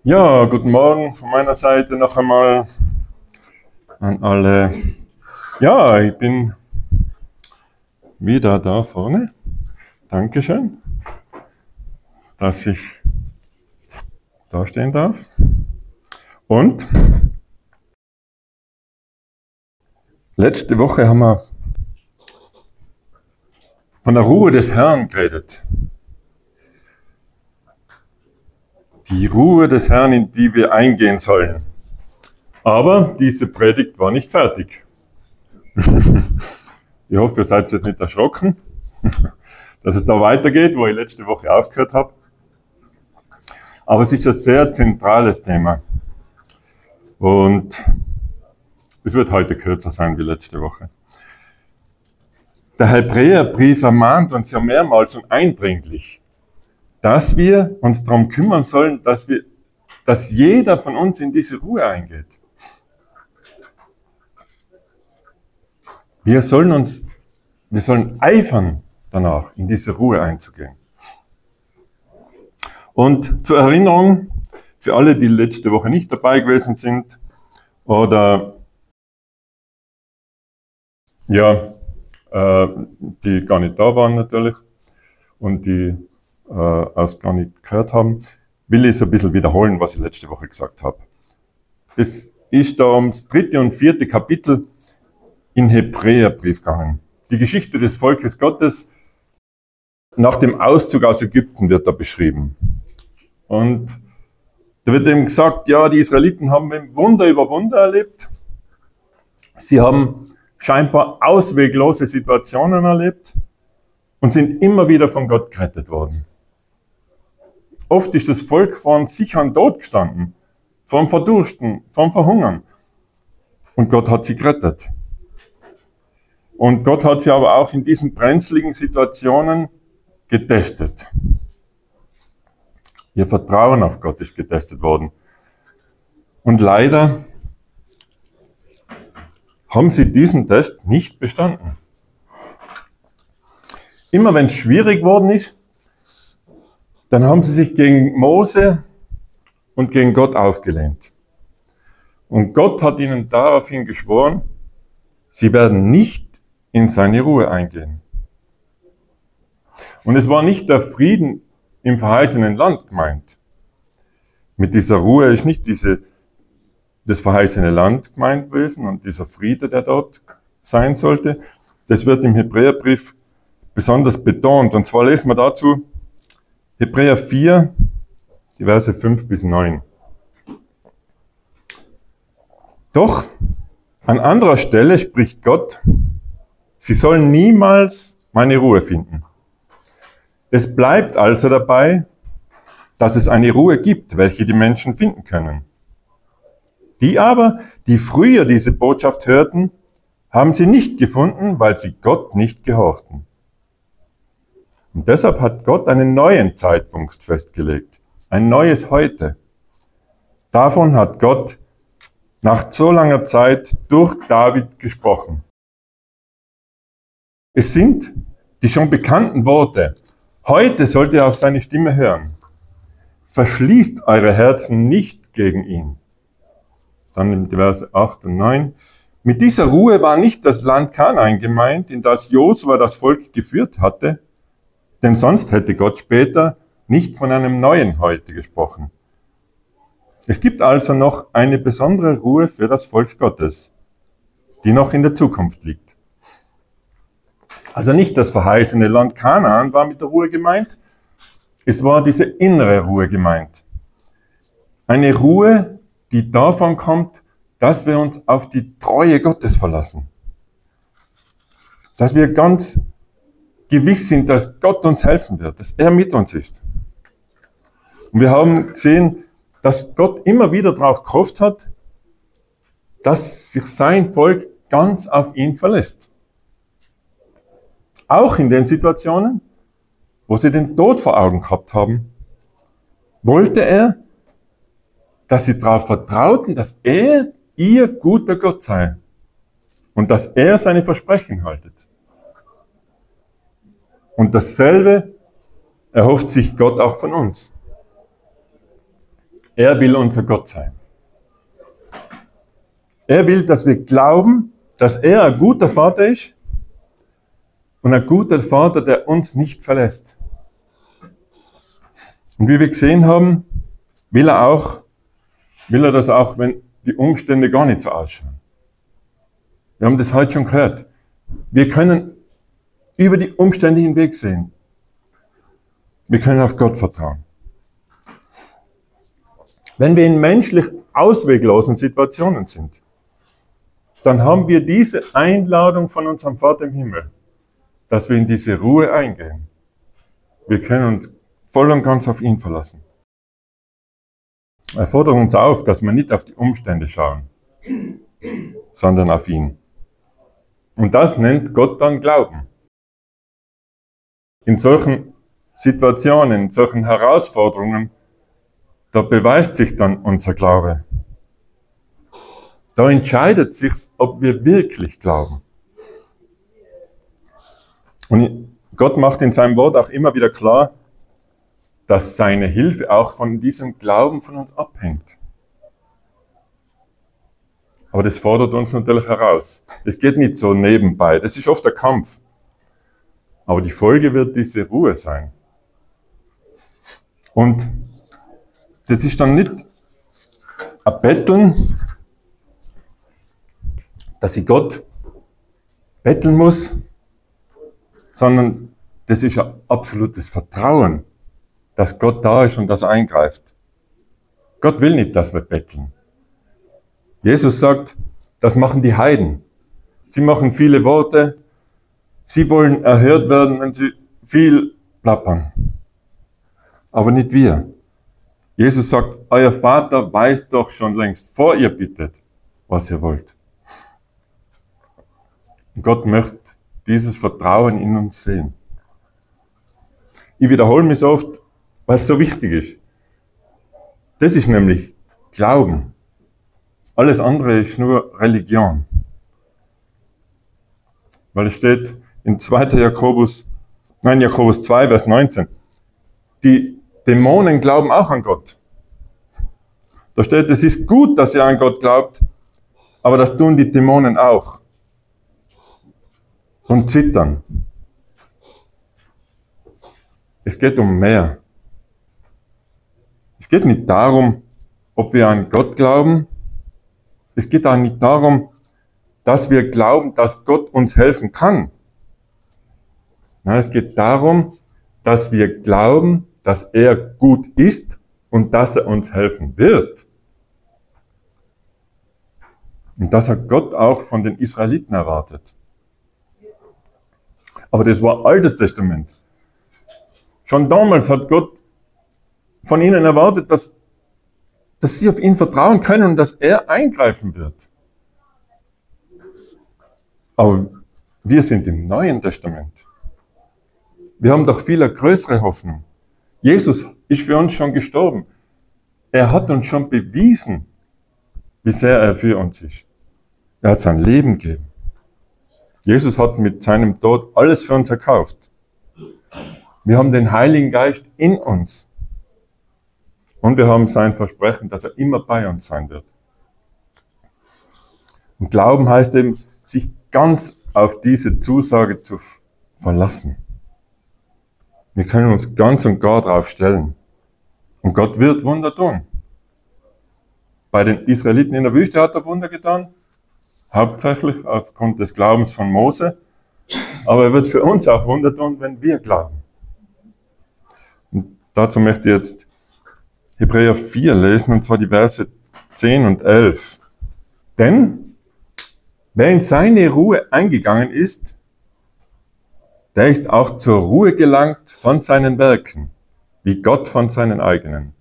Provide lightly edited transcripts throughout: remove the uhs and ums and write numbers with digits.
Ja, guten Morgen von meiner Seite noch einmal an alle. Ja, ich bin wieder da vorne. Dankeschön, dass ich da stehen darf. Und letzte Woche haben wir von der Ruhe des Herrn geredet. Die Ruhe des Herrn, in die wir eingehen sollen. Aber diese Predigt war nicht fertig. Ich hoffe, ihr seid jetzt nicht erschrocken, dass es da weitergeht, wo ich letzte Woche aufgehört habe. Aber es ist ein sehr zentrales Thema. Und es wird heute kürzer sein wie letzte Woche. Der Hebräerbrief ermahnt uns ja mehrmals und eindringlich, dass wir uns darum kümmern sollen, dass jeder von uns in diese Ruhe eingeht. Wir sollen eifern danach, in diese Ruhe einzugehen. Und zur Erinnerung, für alle, die letzte Woche nicht dabei gewesen sind oder die gar nicht da waren natürlich und die aus gar nicht gehört haben, will ich es ein bisschen wiederholen, was ich letzte Woche gesagt habe. Es ist da ums 3. und 4. Kapitel in Hebräerbrief gegangen. Die Geschichte des Volkes Gottes nach dem Auszug aus Ägypten wird da beschrieben. Und da wird eben gesagt, ja, die Israeliten haben Wunder über Wunder erlebt. Sie haben scheinbar ausweglose Situationen erlebt und sind immer wieder von Gott gerettet worden. Oft ist das Volk vor einem sicheren Tod gestanden, vor dem Verdursten, vor dem Verhungern. Und Gott hat sie gerettet. Und Gott hat sie aber auch in diesen brenzligen Situationen getestet. Ihr Vertrauen auf Gott ist getestet worden. Und leider haben sie diesen Test nicht bestanden. Immer wenn es schwierig geworden ist, dann haben sie sich gegen Mose und gegen Gott aufgelehnt. Und Gott hat ihnen daraufhin geschworen, sie werden nicht in seine Ruhe eingehen. Und es war nicht der Frieden im verheißenen Land gemeint. Mit dieser Ruhe ist nicht das verheißene Land gemeint gewesen und dieser Friede, der dort sein sollte. Das wird im Hebräerbrief besonders betont. Und zwar lesen wir dazu Hebräer 4, die Verse 5 bis 9. Doch an anderer Stelle spricht Gott, sie sollen niemals meine Ruhe finden. Es bleibt also dabei, dass es eine Ruhe gibt, welche die Menschen finden können. Die aber, die früher diese Botschaft hörten, haben sie nicht gefunden, weil sie Gott nicht gehorchten. Und deshalb hat Gott einen neuen Zeitpunkt festgelegt, ein neues Heute. Davon hat Gott nach so langer Zeit durch David gesprochen. Es sind die schon bekannten Worte. Heute sollt ihr auf seine Stimme hören. Verschließt eure Herzen nicht gegen ihn. Dann in die Verse 8 und 9. Mit dieser Ruhe war nicht das Land Kanaan gemeint, in das Josua das Volk geführt hatte, denn sonst hätte Gott später nicht von einem neuen Heute gesprochen. Es gibt also noch eine besondere Ruhe für das Volk Gottes, die noch in der Zukunft liegt. Also nicht das verheißene Land Kanaan war mit der Ruhe gemeint, es war diese innere Ruhe gemeint. Eine Ruhe, die davon kommt, dass wir uns auf die Treue Gottes verlassen. Dass wir ganz gewiss sind, dass Gott uns helfen wird, dass er mit uns ist. Und wir haben gesehen, dass Gott immer wieder darauf gehofft hat, dass sich sein Volk ganz auf ihn verlässt. Auch in den Situationen, wo sie den Tod vor Augen gehabt haben, wollte er, dass sie darauf vertrauten, dass er ihr guter Gott sei und dass er seine Versprechen haltet. Und dasselbe erhofft sich Gott auch von uns. Er will unser Gott sein. Er will, dass wir glauben, dass er ein guter Vater ist und ein guter Vater, der uns nicht verlässt. Und wie wir gesehen haben, will er das auch, wenn die Umstände gar nicht so ausschauen. Wir haben das heute schon gehört. Wir können über die Umstände hinweg sehen. Wir können auf Gott vertrauen. Wenn wir in menschlich ausweglosen Situationen sind, dann haben wir diese Einladung von unserem Vater im Himmel, dass wir in diese Ruhe eingehen. Wir können uns voll und ganz auf ihn verlassen. Er fordert uns auf, dass wir nicht auf die Umstände schauen, sondern auf ihn. Und das nennt Gott dann Glauben. In solchen Situationen, in solchen Herausforderungen, da beweist sich dann unser Glaube. Da entscheidet sich, ob wir wirklich glauben. Und Gott macht in seinem Wort auch immer wieder klar, dass seine Hilfe auch von diesem Glauben von uns abhängt. Aber das fordert uns natürlich heraus. Es geht nicht so nebenbei. Das ist oft der Kampf. Aber die Folge wird diese Ruhe sein. Und das ist dann nicht ein Betteln, dass ich Gott betteln muss, sondern das ist ein absolutes Vertrauen, dass Gott da ist und dass er eingreift. Gott will nicht, dass wir betteln. Jesus sagt, das machen die Heiden. Sie machen viele Worte, sie wollen erhört werden, wenn sie viel plappern. Aber nicht wir. Jesus sagt, euer Vater weiß doch schon längst, vor ihr bittet, was ihr wollt. Und Gott möchte dieses Vertrauen in uns sehen. Ich wiederhole mich so oft, weil es so wichtig ist. Das ist nämlich Glauben. Alles andere ist nur Religion. Weil es steht in Jakobus 2, Vers 19. Die Dämonen glauben auch an Gott. Da steht, es ist gut, dass ihr an Gott glaubt, aber das tun die Dämonen auch. Und zittern. Es geht um mehr. Es geht nicht darum, ob wir an Gott glauben. Es geht auch nicht darum, dass wir glauben, dass Gott uns helfen kann. Nein, es geht darum, dass wir glauben, dass er gut ist und dass er uns helfen wird. Und das hat Gott auch von den Israeliten erwartet. Aber das war Altes Testament. Schon damals hat Gott von ihnen erwartet, dass sie auf ihn vertrauen können und dass er eingreifen wird. Aber wir sind im Neuen Testament. Wir haben doch viel eine größere Hoffnung. Jesus ist für uns schon gestorben. Er hat uns schon bewiesen, wie sehr er für uns ist. Er hat sein Leben gegeben. Jesus hat mit seinem Tod alles für uns erkauft. Wir haben den Heiligen Geist in uns. Und wir haben sein Versprechen, dass er immer bei uns sein wird. Und Glauben heißt eben, sich ganz auf diese Zusage zu verlassen. Wir können uns ganz und gar darauf stellen. Und Gott wird Wunder tun. Bei den Israeliten in der Wüste hat er Wunder getan. Hauptsächlich aufgrund des Glaubens von Mose. Aber er wird für uns auch Wunder tun, wenn wir glauben. Und dazu möchte ich jetzt Hebräer 4 lesen, und zwar die Verse 10 und 11. Denn wer in seine Ruhe eingegangen ist, der ist auch zur Ruhe gelangt von seinen Werken, wie Gott von seinen eigenen.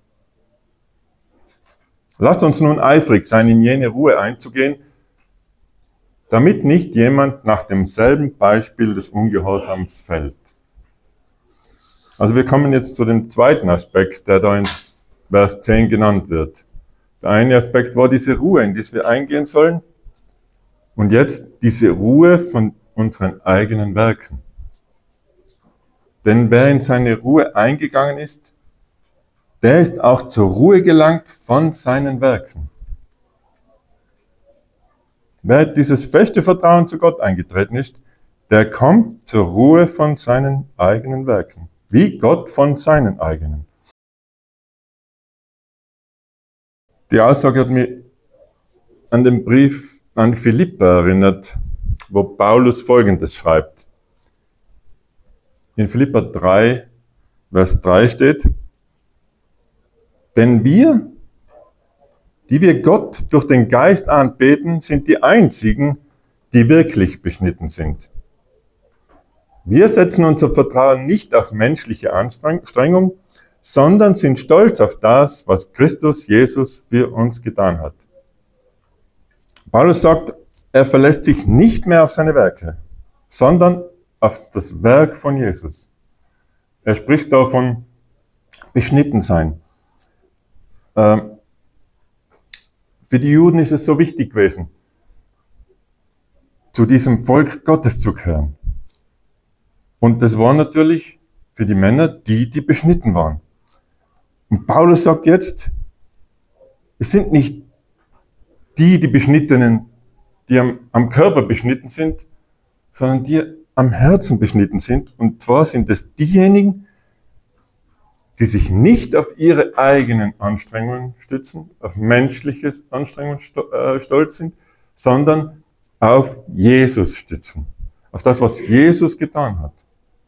Lasst uns nun eifrig sein, in jene Ruhe einzugehen, damit nicht jemand nach demselben Beispiel des Ungehorsams fällt. Also wir kommen jetzt zu dem zweiten Aspekt, der da in Vers 10 genannt wird. Der eine Aspekt war diese Ruhe, in die wir eingehen sollen. Und jetzt diese Ruhe von unseren eigenen Werken. Denn wer in seine Ruhe eingegangen ist, der ist auch zur Ruhe gelangt von seinen Werken. Wer dieses feste Vertrauen zu Gott eingetreten ist, der kommt zur Ruhe von seinen eigenen Werken. Wie Gott von seinen eigenen. Die Aussage hat mich an den Brief an Philipper erinnert, wo Paulus Folgendes schreibt. In Philipper 3, Vers 3 steht, denn wir, die wir Gott durch den Geist anbeten, sind die einzigen, die wirklich beschnitten sind. Wir setzen unser Vertrauen nicht auf menschliche Anstrengung, sondern sind stolz auf das, was Christus Jesus für uns getan hat. Paulus sagt, er verlässt sich nicht mehr auf seine Werke, sondern auf das Werk von Jesus. Er spricht davon beschnitten sein. Für die Juden ist es so wichtig gewesen, zu diesem Volk Gottes zu gehören. Und das waren natürlich für die Männer die beschnitten waren. Und Paulus sagt jetzt, es sind nicht die Beschnittenen, die am Körper beschnitten sind, sondern die am Herzen beschnitten sind. Und zwar sind es diejenigen, die sich nicht auf ihre eigenen Anstrengungen stützen, auf menschliches Anstrengungen stolz sind, sondern auf Jesus stützen. Auf das, was Jesus getan hat.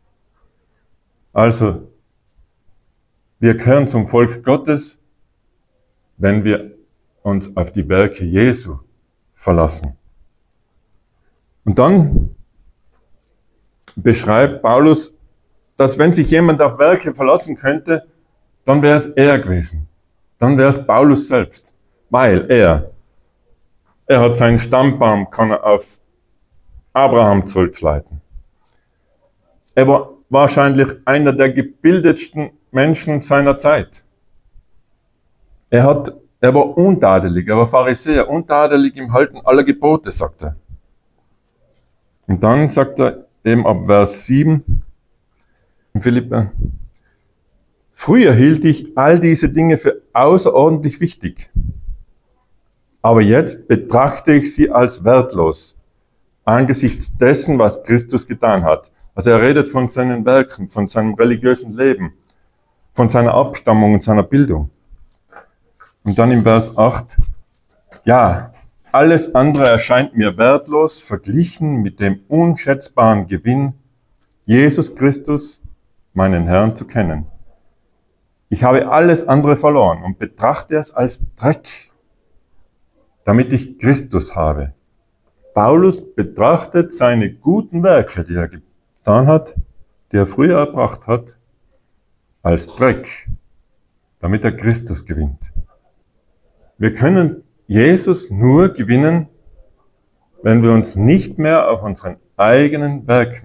Also, wir gehören zum Volk Gottes, wenn wir uns auf die Werke Jesu verlassen. Und dann beschreibt Paulus, dass wenn sich jemand auf Werke verlassen könnte, dann wäre es er gewesen. Dann wäre es Paulus selbst. Weil er hat seinen Stammbaum, kann er auf Abraham zurückleiten. Er war wahrscheinlich einer der gebildetsten Menschen seiner Zeit. Er war untadelig, er war Pharisäer, untadelig im Halten aller Gebote, sagt er. Und dann sagt er eben ab Vers 7 in Philipper, früher hielt ich all diese Dinge für außerordentlich wichtig, aber jetzt betrachte ich sie als wertlos, angesichts dessen, was Christus getan hat. Also er redet von seinen Werken, von seinem religiösen Leben, von seiner Abstammung und seiner Bildung. Und dann im Vers 8, ja, alles andere erscheint mir wertlos, verglichen mit dem unschätzbaren Gewinn, Jesus Christus, meinen Herrn, zu kennen. Ich habe alles andere verloren und betrachte es als Dreck, damit ich Christus habe. Paulus betrachtet seine guten Werke, die er getan hat, die er früher erbracht hat, als Dreck, damit er Christus gewinnt. Wir können Jesus nur gewinnen, wenn wir uns nicht mehr auf unsere eigenen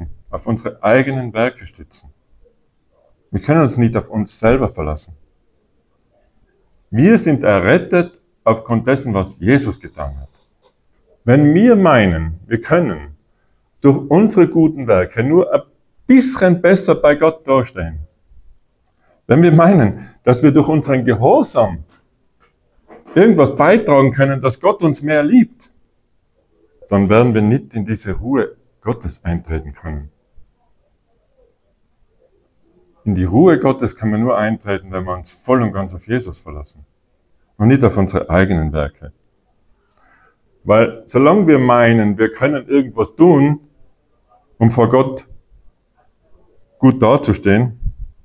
Werke stützen. Wir können uns nicht auf uns selber verlassen. Wir sind errettet aufgrund dessen, was Jesus getan hat. Wenn wir meinen, wir können durch unsere guten Werke nur ein bisschen besser bei Gott dastehen, wenn wir meinen, dass wir durch unseren Gehorsam irgendwas beitragen können, dass Gott uns mehr liebt, dann werden wir nicht in diese Ruhe Gottes eintreten können. In die Ruhe Gottes kann man nur eintreten, wenn wir uns voll und ganz auf Jesus verlassen und nicht auf unsere eigenen Werke. Weil solange wir meinen, wir können irgendwas tun, um vor Gott gut dazustehen,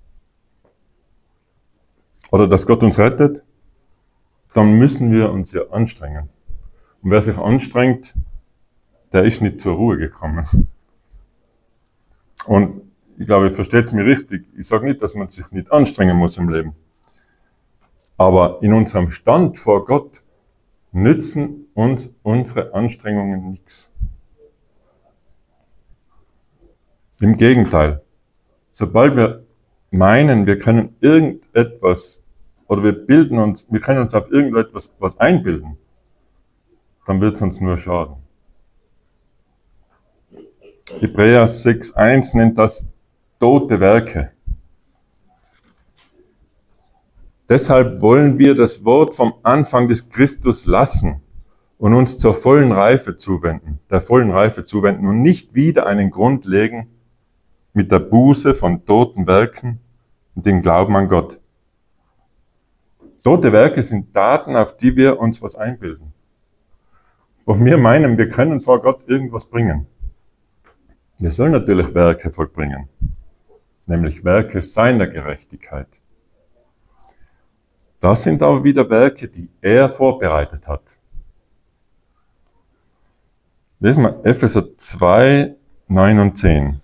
oder dass Gott uns rettet, dann müssen wir uns ja anstrengen. Und wer sich anstrengt, der ist nicht zur Ruhe gekommen. Und ich glaube, ihr versteht es mir richtig. Ich sage nicht, dass man sich nicht anstrengen muss im Leben. Aber in unserem Stand vor Gott nützen uns unsere Anstrengungen nichts. Im Gegenteil. Sobald wir meinen, wir können irgendetwas oder wir können uns auf irgendetwas was einbilden, dann wird es uns nur schaden. Hebräer 6,1 nennt das tote Werke. Deshalb wollen wir das Wort vom Anfang des Christus lassen und uns zur vollen Reife zuwenden, der vollen Reife zuwenden und nicht wieder einen Grund legen mit der Buße von toten Werken und dem Glauben an Gott. Tote Werke sind Taten, auf die wir uns was einbilden. Wo wir meinen, wir können vor Gott irgendwas bringen. Wir sollen natürlich Werke vollbringen, nämlich Werke seiner Gerechtigkeit. Das sind aber wieder Werke, die er vorbereitet hat. Lesen wir Epheser 2, 9 und 10.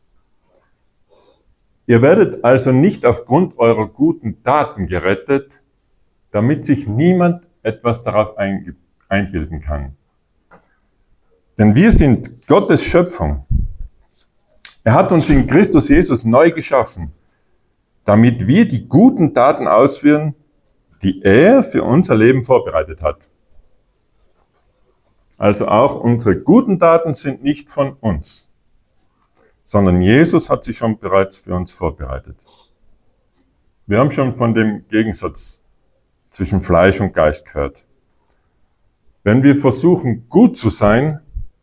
Ihr werdet also nicht aufgrund eurer guten Taten gerettet, damit sich niemand etwas darauf einbilden kann. Denn wir sind Gottes Schöpfung. Er hat uns in Christus Jesus neu geschaffen, damit wir die guten Taten ausführen, die er für unser Leben vorbereitet hat. Also auch unsere guten Taten sind nicht von uns, sondern Jesus hat sie schon bereits für uns vorbereitet. Wir haben schon von dem Gegensatz zwischen Fleisch und Geist gehört. Wenn wir versuchen, gut zu sein,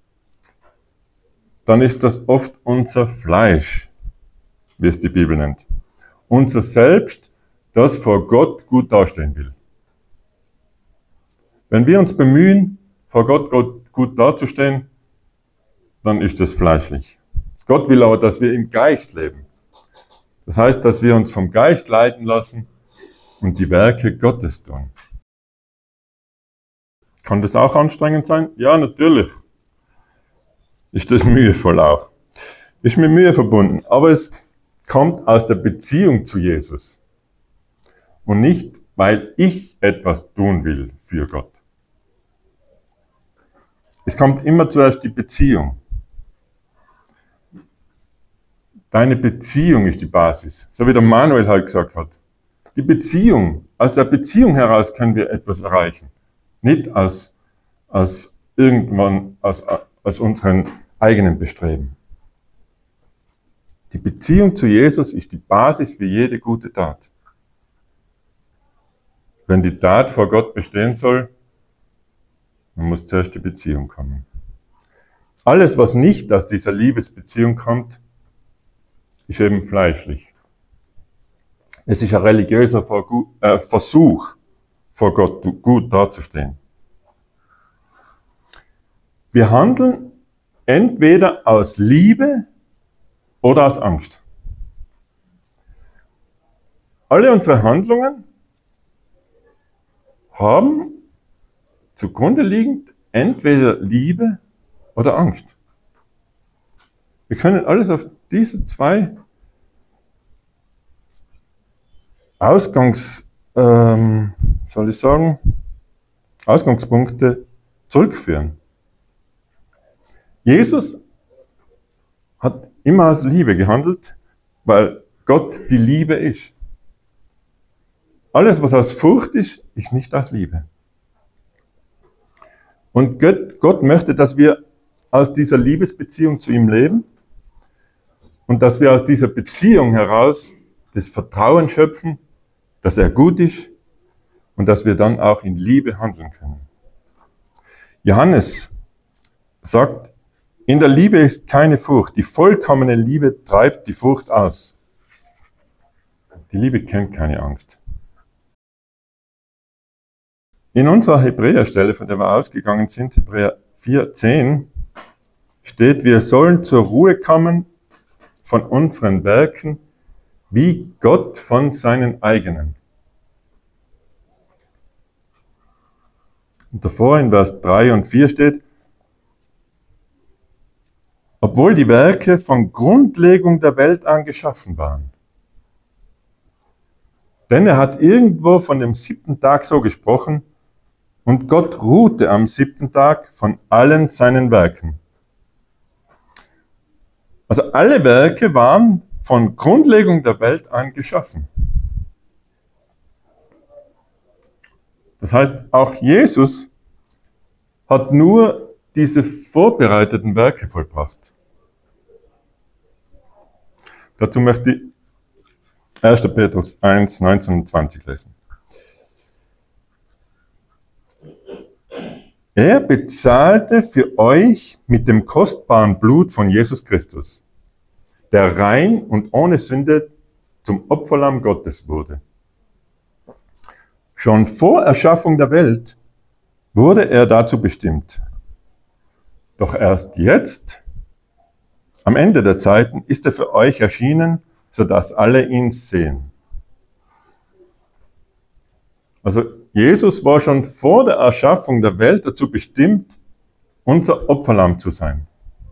dann ist das oft unser Fleisch, wie es die Bibel nennt. Unser Selbst, das vor Gott gut dastehen will. Wenn wir uns bemühen, vor Gott gut dazustehen, dann ist das fleischlich. Gott will aber, dass wir im Geist leben. Das heißt, dass wir uns vom Geist leiten lassen und die Werke Gottes tun. Kann das auch anstrengend sein? Ja, natürlich. Ist das mühevoll auch. Ist mit Mühe verbunden. Aber es kommt aus der Beziehung zu Jesus. Und nicht, weil ich etwas tun will für Gott. Es kommt immer zuerst die Beziehung. Deine Beziehung ist die Basis. So wie der Manuel halt gesagt hat. Die Beziehung, aus der Beziehung heraus können wir etwas erreichen. Nicht aus unseren eigenen Bestreben. Die Beziehung zu Jesus ist die Basis für jede gute Tat. Wenn die Tat vor Gott bestehen soll, dann muss zuerst die Beziehung kommen. Alles, was nicht aus dieser Liebesbeziehung kommt, ist eben fleischlich. Es ist ein religiöser Versuch, vor Gott gut dazustehen. Wir handeln entweder aus Liebe oder aus Angst. Alle unsere Handlungen haben zugrunde liegend entweder Liebe oder Angst. Wir können alles auf diese zwei Ausgangspunkte zurückführen. Jesus hat immer aus Liebe gehandelt, weil Gott die Liebe ist. Alles, was aus Furcht ist, ist nicht aus Liebe. Und Gott möchte, dass wir aus dieser Liebesbeziehung zu ihm leben und dass wir aus dieser Beziehung heraus das Vertrauen schöpfen, dass er gut ist und dass wir dann auch in Liebe handeln können. Johannes sagt, in der Liebe ist keine Furcht. Die vollkommene Liebe treibt die Furcht aus. Die Liebe kennt keine Angst. In unserer Hebräerstelle, von der wir ausgegangen sind, Hebräer 4,10, steht, wir sollen zur Ruhe kommen von unseren Werken, wie Gott von seinen eigenen. Und davor in Vers 3 und 4 steht, obwohl die Werke von Grundlegung der Welt an geschaffen waren. Denn er hat irgendwo von dem 7. Tag so gesprochen, und Gott ruhte am 7. Tag von allen seinen Werken. Also alle Werke waren von Grundlegung der Welt an geschaffen. Das heißt, auch Jesus hat nur diese vorbereiteten Werke vollbracht. Dazu möchte ich 1. Petrus 1, 19 und 20 lesen. Er bezahlte für euch mit dem kostbaren Blut von Jesus Christus, der rein und ohne Sünde zum Opferlamm Gottes wurde. Schon vor Erschaffung der Welt wurde er dazu bestimmt. Doch erst jetzt, am Ende der Zeiten, ist er für euch erschienen, sodass alle ihn sehen. Also Jesus war schon vor der Erschaffung der Welt dazu bestimmt, unser Opferlamm zu sein.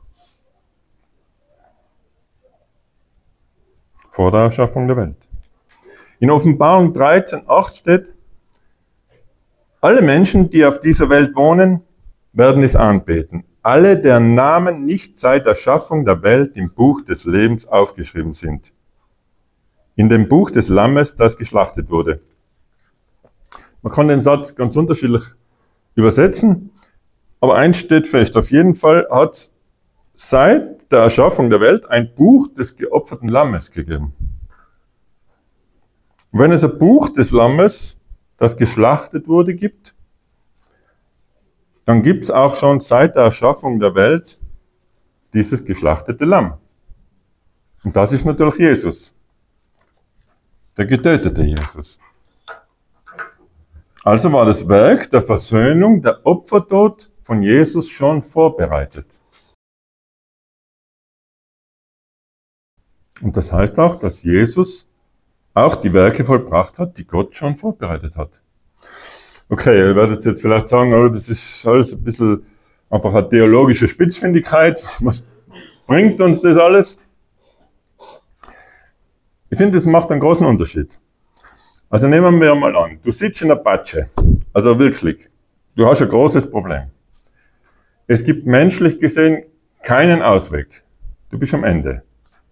Vor der Erschaffung der Welt. In Offenbarung 13,8 steht, alle Menschen, die auf dieser Welt wohnen, werden es anbeten. Alle, deren Namen nicht seit der Schaffung der Welt im Buch des Lebens aufgeschrieben sind. In dem Buch des Lammes, das geschlachtet wurde. Man kann den Satz ganz unterschiedlich übersetzen, aber eins steht fest, auf jeden Fall hat es seit der Erschaffung der Welt ein Buch des geopferten Lammes gegeben. Und wenn es ein Buch des Lammes, das geschlachtet wurde, gibt, dann gibt es auch schon seit der Erschaffung der Welt dieses geschlachtete Lamm. Und das ist natürlich Jesus, der getötete Jesus. Also war das Werk der Versöhnung, der Opfertod von Jesus schon vorbereitet. Und das heißt auch, dass Jesus auch die Werke vollbracht hat, die Gott schon vorbereitet hat. Okay, ihr werdet jetzt vielleicht sagen, oh, das ist alles ein bisschen einfach eine theologische Spitzfindigkeit. Was bringt uns das alles? Ich finde, das macht einen großen Unterschied. Also nehmen wir mal an, du sitzt in der Patsche, also wirklich, du hast ein großes Problem. Es gibt menschlich gesehen keinen Ausweg. Du bist am Ende.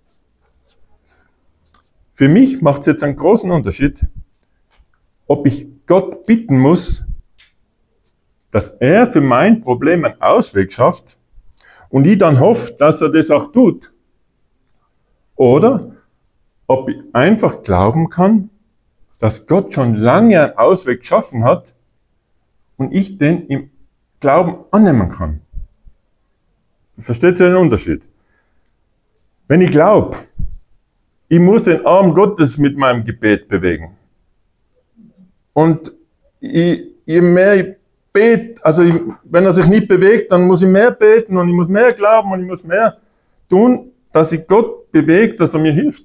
Für mich macht es jetzt einen großen Unterschied, ob ich Gott bitten muss, dass er für mein Problem einen Ausweg schafft und ich dann hoffe, dass er das auch tut. Oder ob ich einfach glauben kann, dass Gott schon lange einen Ausweg geschaffen hat und ich den im Glauben annehmen kann. Versteht ihr den Unterschied? Wenn ich glaube, ich muss den Arm Gottes mit meinem Gebet bewegen. Und je mehr ich bete, also wenn er sich nicht bewegt, dann muss ich mehr beten und ich muss mehr glauben und ich muss mehr tun, dass ich Gott bewegt, dass er mir hilft.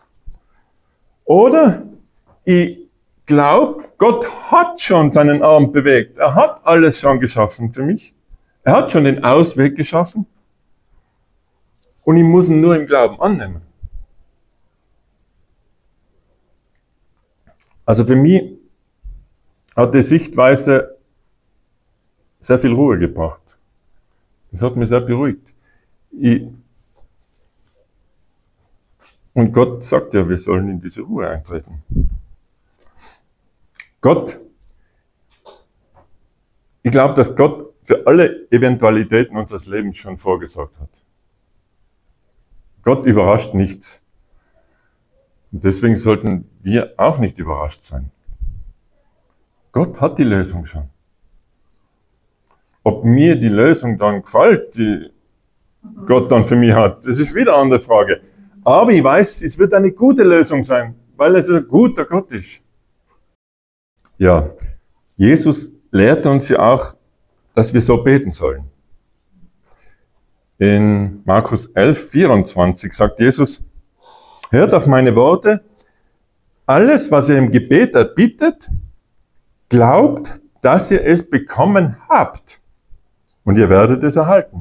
Oder ich glaube, Gott hat schon seinen Arm bewegt. Er hat alles schon geschaffen für mich. Er hat schon den Ausweg geschaffen. Und ich muss ihn nur im Glauben annehmen. Also für mich hat die Sichtweise sehr viel Ruhe gebracht. Das hat mich sehr beruhigt. Und Gott sagt ja, wir sollen in diese Ruhe eintreten. Ich glaube, dass Gott für alle Eventualitäten unseres Lebens schon vorgesorgt hat. Gott überrascht nichts. Und deswegen sollten wir auch nicht überrascht sein. Gott hat die Lösung schon. Ob mir die Lösung dann gefällt, die Gott dann für mich hat, das ist wieder eine andere Frage. Aber ich weiß, es wird eine gute Lösung sein, weil es ein guter Gott ist. Ja, Jesus lehrt uns ja auch, dass wir so beten sollen. In Markus 11,24 sagt Jesus, hört auf meine Worte, alles, was ihr im Gebet erbittet, glaubt, dass ihr es bekommen habt und ihr werdet es erhalten.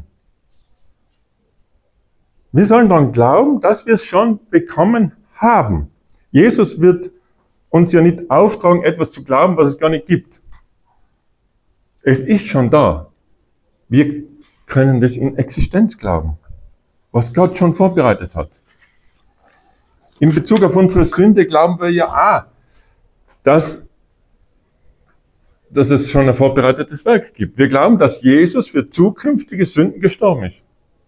Wir sollen daran glauben, dass wir es schon bekommen haben. Jesus wird uns ja nicht auftragen, etwas zu glauben, was es gar nicht gibt. Es ist schon da. Wir können das in Existenz glauben, was Gott schon vorbereitet hat. In Bezug auf unsere Sünde glauben wir ja auch, dass es schon ein vorbereitetes Werk gibt. Wir glauben, dass Jesus für zukünftige Sünden gestorben ist.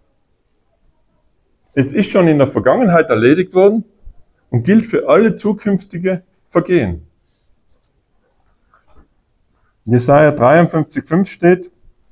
Es ist schon in der Vergangenheit erledigt worden und gilt für alle zukünftige Vergehen. Jesaja 53,5 steht,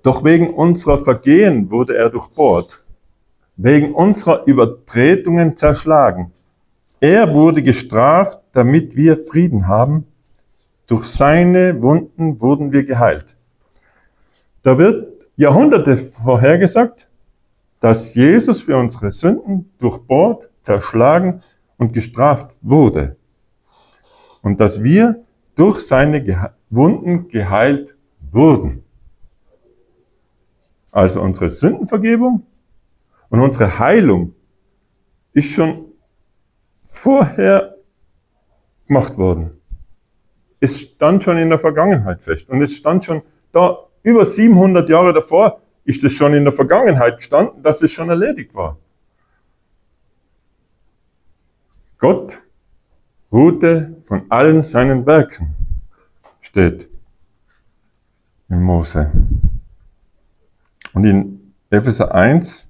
Doch wegen unserer Vergehen wurde er durchbohrt, wegen unserer Übertretungen zerschlagen. Er wurde gestraft, damit wir Frieden haben. Durch seine Wunden wurden wir geheilt. Da wird Jahrhunderte vorhergesagt, dass Jesus für unsere Sünden durchbohrt, zerschlagen und gestraft wurde. Und dass wir durch seine Wunden geheilt wurden. Also unsere Sündenvergebung und unsere Heilung ist schon vorher gemacht worden. Es stand schon in der Vergangenheit fest. Und es stand schon da, über 700 Jahre davor, ist es schon in der Vergangenheit gestanden, dass es schon erledigt war. Gott ruhte von allen seinen Werken, steht in Mose. Und in Epheser 1,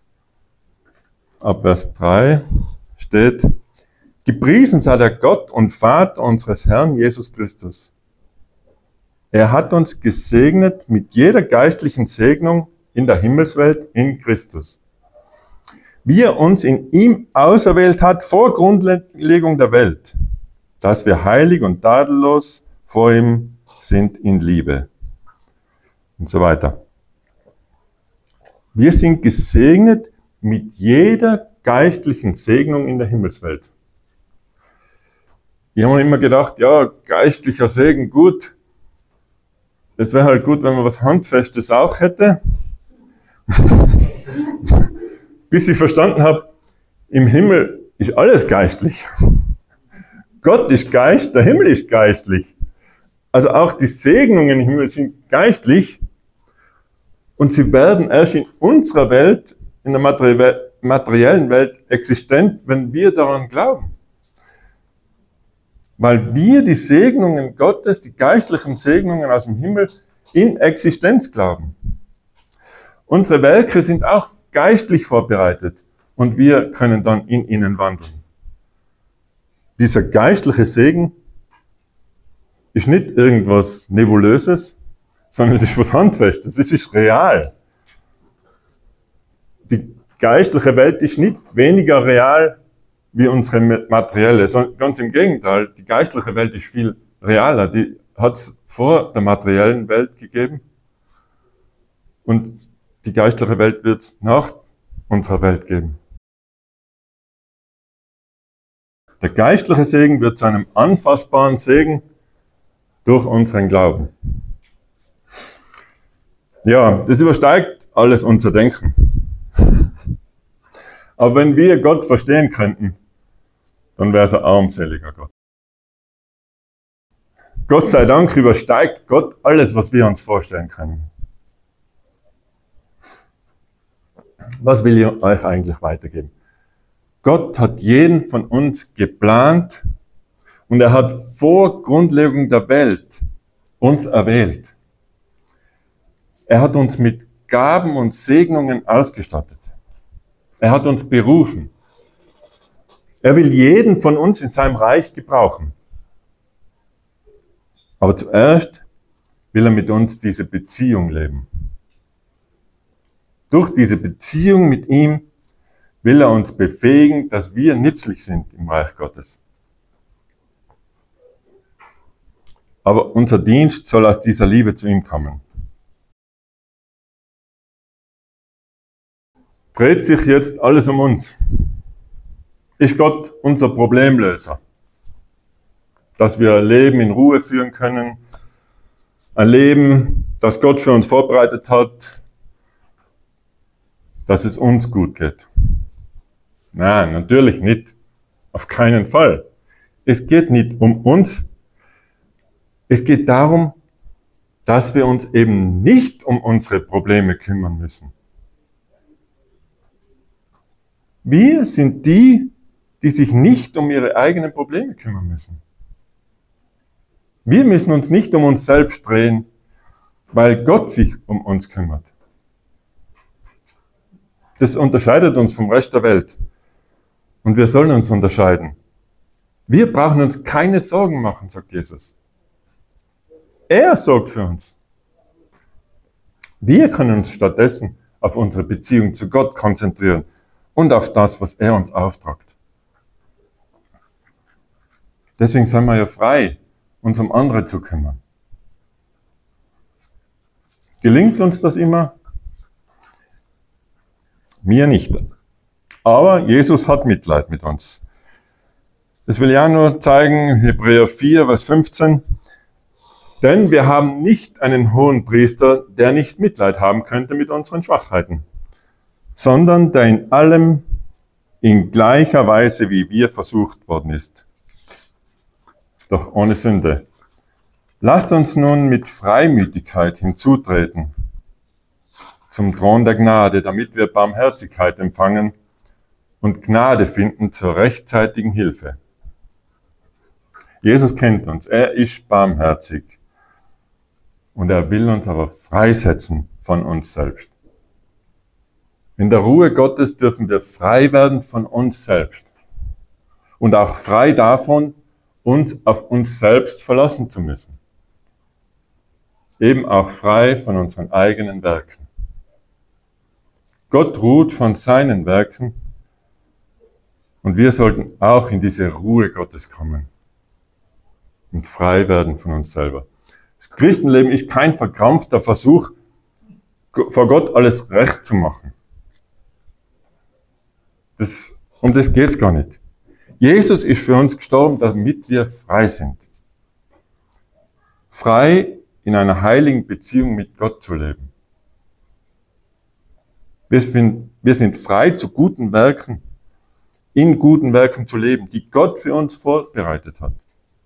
ab Vers 3 steht: Gepriesen sei der Gott und Vater unseres Herrn Jesus Christus. Er hat uns gesegnet mit jeder geistlichen Segnung in der Himmelswelt in Christus. Wie er uns in ihm auserwählt hat vor Grundlegung der Welt, dass wir heilig und tadellos vor ihm sind in Liebe. Und so weiter. Wir sind gesegnet mit jeder geistlichen Segnung in der Himmelswelt. Ich habe mir immer gedacht, ja, geistlicher Segen, gut. Es wäre halt gut, wenn man was Handfestes auch hätte. Bis ich verstanden habe, im Himmel ist alles geistlich. Gott ist Geist, der Himmel ist geistlich. Also auch die Segnungen im Himmel sind geistlich und sie werden erst in unserer Welt, in der materiellen Welt existent, wenn wir daran glauben. Weil wir die Segnungen Gottes, die geistlichen Segnungen aus dem Himmel in Existenz glauben. Unsere Werke sind auch geistlich vorbereitet und wir können dann in ihnen wandeln. Dieser geistliche Segen ist nicht irgendwas Nebulöses, sondern es ist was Handfestes, es ist real. Die geistliche Welt ist nicht weniger real wie unsere materielle, sondern ganz im Gegenteil, die geistliche Welt ist viel realer. Die hat es vor der materiellen Welt gegeben und die geistliche Welt wird es nach unserer Welt geben. Der geistliche Segen wird zu einem anfassbaren Segen durch unseren Glauben. Ja, das übersteigt alles unser Denken. Aber wenn wir Gott verstehen könnten, dann wäre es ein armseliger Gott. Gott sei Dank übersteigt Gott alles, was wir uns vorstellen können. Was will ich euch eigentlich weitergeben? Gott hat jeden von uns geplant und er hat vor Grundlegung der Welt uns erwählt. Er hat uns mit Gaben und Segnungen ausgestattet. Er hat uns berufen. Er will jeden von uns in seinem Reich gebrauchen. Aber zuerst will er mit uns diese Beziehung leben. Durch diese Beziehung mit ihm will er uns befähigen, dass wir nützlich sind im Reich Gottes. Aber unser Dienst soll aus dieser Liebe zu ihm kommen. Dreht sich jetzt alles um uns? Ist Gott unser Problemlöser? Dass wir ein Leben in Ruhe führen können, ein Leben, das Gott für uns vorbereitet hat, dass es uns gut geht? Nein, natürlich nicht. Auf keinen Fall. Es geht nicht um uns. Es geht darum, dass wir uns eben nicht um unsere Probleme kümmern müssen. Wir sind die, die sich nicht um ihre eigenen Probleme kümmern müssen. Wir müssen uns nicht um uns selbst drehen, weil Gott sich um uns kümmert. Das unterscheidet uns vom Rest der Welt. Und wir sollen uns unterscheiden. Wir brauchen uns keine Sorgen machen, sagt Jesus. Er sorgt für uns. Wir können uns stattdessen auf unsere Beziehung zu Gott konzentrieren und auf das, was er uns auftragt. Deswegen sind wir ja frei, uns um andere zu kümmern. Gelingt uns das immer? Mir nicht. Aber Jesus hat Mitleid mit uns. Das will ich auch nur zeigen, Hebräer 4, Vers 15. Denn wir haben nicht einen hohen Priester, der nicht Mitleid haben könnte mit unseren Schwachheiten, sondern der in allem in gleicher Weise wie wir versucht worden ist, doch ohne Sünde. Lasst uns nun mit Freimütigkeit hinzutreten zum Thron der Gnade, damit wir Barmherzigkeit empfangen und Gnade finden zur rechtzeitigen Hilfe. Jesus kennt uns, er ist barmherzig und er will uns aber freisetzen von uns selbst. In der Ruhe Gottes dürfen wir frei werden von uns selbst und auch frei davon, uns auf uns selbst verlassen zu müssen. Eben auch frei von unseren eigenen Werken. Gott ruht von seinen Werken und wir sollten auch in diese Ruhe Gottes kommen und frei werden von uns selber. Das Christenleben ist kein verkrampfter Versuch, vor Gott alles recht zu machen. Um das geht es gar nicht. Jesus ist für uns gestorben, damit wir frei sind. Frei in einer heiligen Beziehung mit Gott zu leben. Wir sind frei zu guten Werken, in guten Werken zu leben, die Gott für uns vorbereitet hat.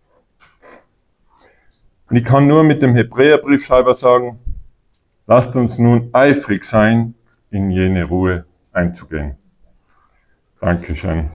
Und ich kann nur mit dem Hebräerbriefschreiber sagen, lasst uns nun eifrig sein, in jene Ruhe einzugehen. Dankeschön.